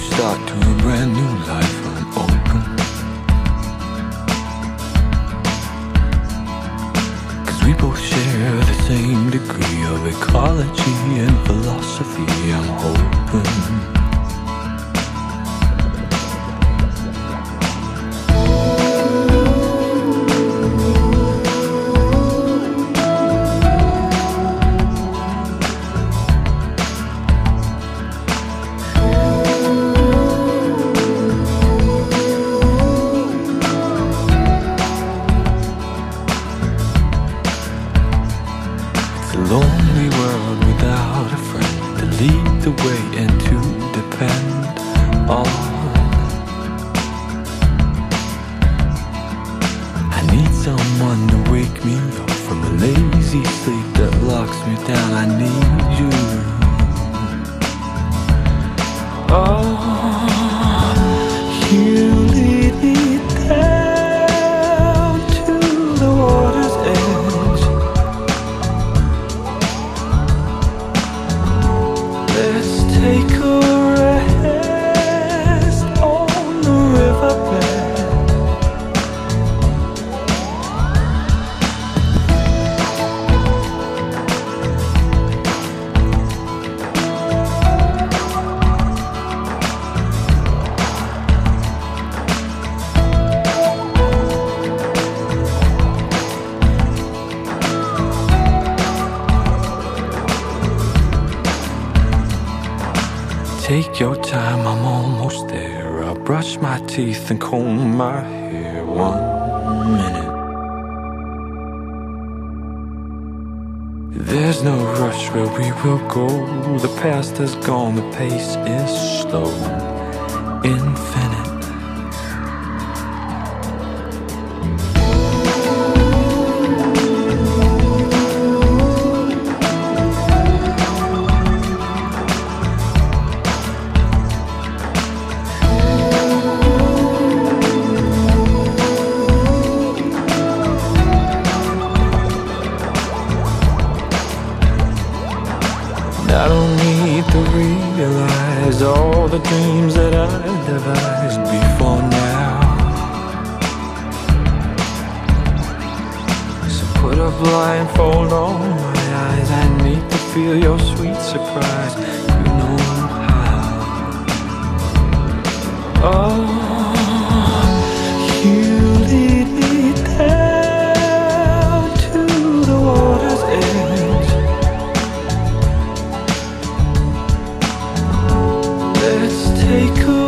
start to a brand new life unopened. 'Cause we both share the same degree of ecology and philosophy, I'm hoping. A lonely world without a friend to lead the way and to depend on. I need someone to wake me up from a lazy sleep that locks me down. I need you. Oh, you lead me down to the water's edge. Let's take a rest on the riverbed. Take your time, I'm almost there. I'll brush my teeth and comb my hair. 1 minute. There's no rush where we will go. The past has gone, the pace is slow. Infinite. I don't need to realize all the dreams that I devised before now. So put a blindfold on my eyes. I need to feel your sweet surprise. You know how. Oh, you lead me down to the water's edge. Let's take a